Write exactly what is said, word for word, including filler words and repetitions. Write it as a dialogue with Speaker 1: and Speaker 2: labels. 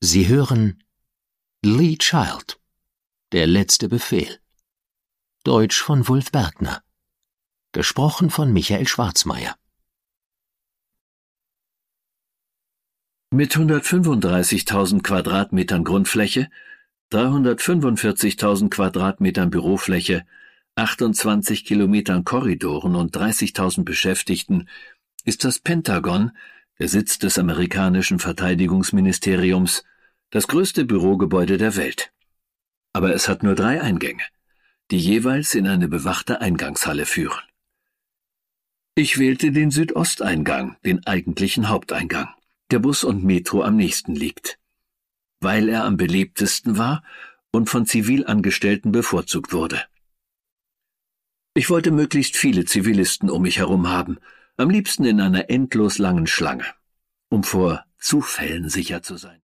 Speaker 1: Sie hören Lee Child, der letzte Befehl. Deutsch von Wulf Bergner. Gesprochen von Michael Schwarzmeier.
Speaker 2: Mit hundertfünfunddreißigtausend Quadratmetern Grundfläche, dreihundertfünfundvierzigtausend Quadratmetern Bürofläche, achtundzwanzig Kilometern Korridoren und dreißigtausend Beschäftigten ist das Pentagon, der Sitz des amerikanischen Verteidigungsministeriums, das größte Bürogebäude der Welt. Aber es hat nur drei Eingänge, die jeweils in eine bewachte Eingangshalle führen. Ich wählte den Südosteingang, den eigentlichen Haupteingang, der Bus und Metro am nächsten liegt, weil er am belebtesten war und von Zivilangestellten bevorzugt wurde. Ich wollte möglichst viele Zivilisten um mich herum haben, am liebsten in einer endlos langen Schlange, um vor Zufällen sicher zu sein.